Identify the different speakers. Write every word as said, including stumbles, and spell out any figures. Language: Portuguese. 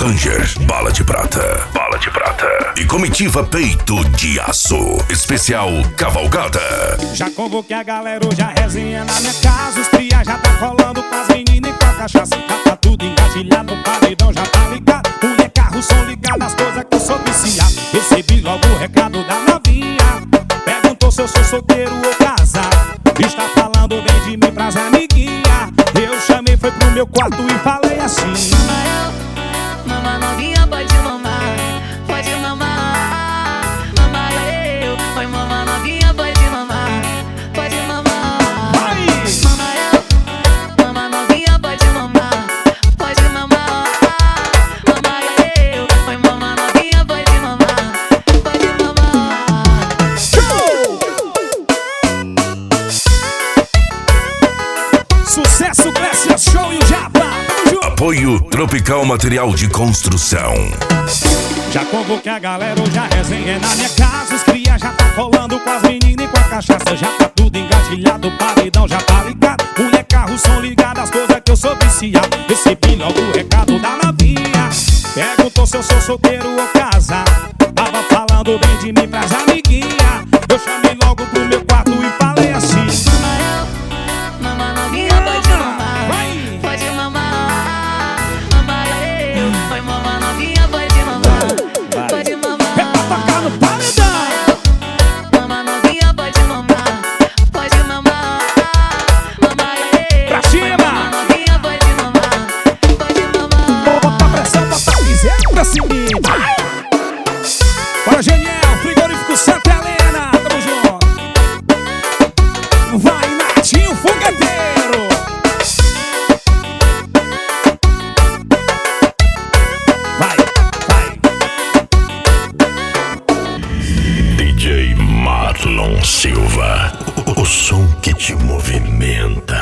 Speaker 1: Ranger, bala de prata, bala de prata. E comitiva Peito de Aço, especial Cavalgada.
Speaker 2: Já convoquei a galera, hoje a resenha na minha casa. Os cria já tá colando com as meninas e com a cachaça. Já tá tudo engatilhado, o paredão já tá ligado. Mulher, carro, som ligado, as coisas que eu sou viciado. Recebi logo o recado da novinha. Perguntou se eu sou solteiro ou casado. Está falando bem de mim pras amiguinhas. Eu chamei, foi pro meu quarto e falei assim:
Speaker 3: Mama novinha, pode mamar, pode mamar. Mama eu, oi mama novinha, pode mamar, pode mamar.
Speaker 2: Vai!
Speaker 3: Mama eu, mama novinha, pode mamar, pode mamar. Mama eu, oi mama novinha, pode mamar, pode mamar.
Speaker 2: Sucesso, Grécia Show e o Japa.
Speaker 1: Apoio Tropical Material de Construção.
Speaker 2: Já convoquei a galera, hoje a resenha é na minha casa. Os cria já tá colando com as meninas e com a cachaça. Já tá tudo engatilhado, o paredão já tá ligado. Mulher, carro, som ligado, as coisas que eu sou viciado. Recebi logo o recado da novinha. Perguntou se eu sou solteiro ou casado. Tava falando bem de mim pras amiguinhas. Eu chamei logo pro meu quarto e falei assim:
Speaker 3: Mama novinha, pode mamar,
Speaker 2: vai!
Speaker 3: pode mamar. Mama eu, oi mama novinha, pode mamar, pode
Speaker 2: É
Speaker 3: mamar.
Speaker 2: pra tocar no paredão.
Speaker 3: Mama novinha, pode mamar, pode mamar. Mama eu,
Speaker 2: Pra cima!
Speaker 3: mama novinha, pode mamar, pode mamar.
Speaker 2: Bota pressão, bota piseiro pra cima. Bora, Geniel, frigorífico Santa Helena. Tamo junto. Vai, Natinho Fogueteiro. Vai, vai.
Speaker 1: D J Marlon Silva, o som que te movimenta.